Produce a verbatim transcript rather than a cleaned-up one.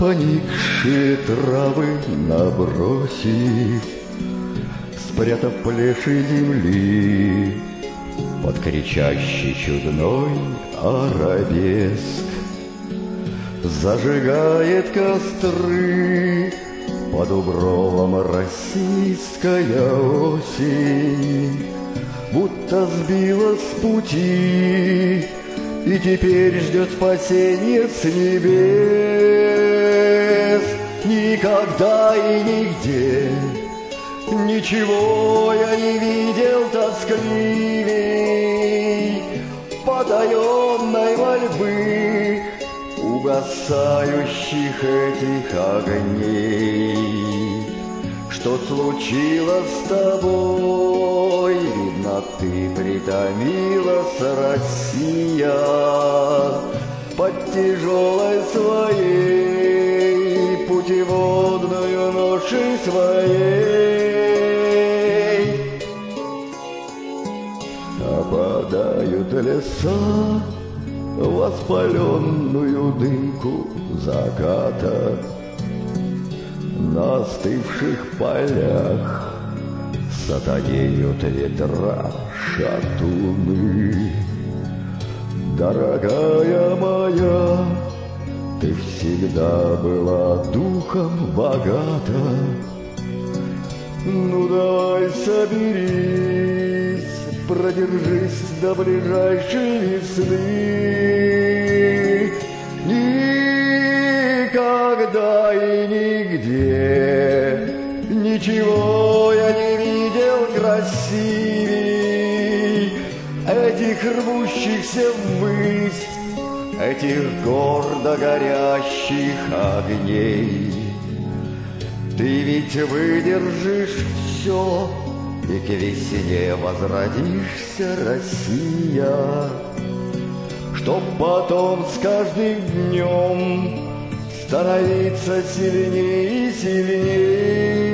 поникшие травы набросив, спрятав плеши земли под кричащий чудной арабеск, зажигает костры под дубровом российская осень, будто сбила с пути и теперь ждет спасения с небес. Никогда и нигде ничего я не видел тоскливей потаенной мольбы угасающих этих огней. Что случилось с тобой? Видно, ты притомилась, Россия, под тяжелой своей путеводную ношей своей. Опадают леса в воспаленную дымку заката, на остывших полях сатанеют ветра шатуны. Дорогая моя, ты всегда была духом богата. Ну давай соберись, продержись до ближайшей весны. Никогда и нигде ничего я не видел красивей этих рвущихся ввысь, этих гордо горящих огней. Ты ведь выдержишь все и к весне возродишься, Россия, чтоб потом с каждым днем становиться сильнее и сильнее.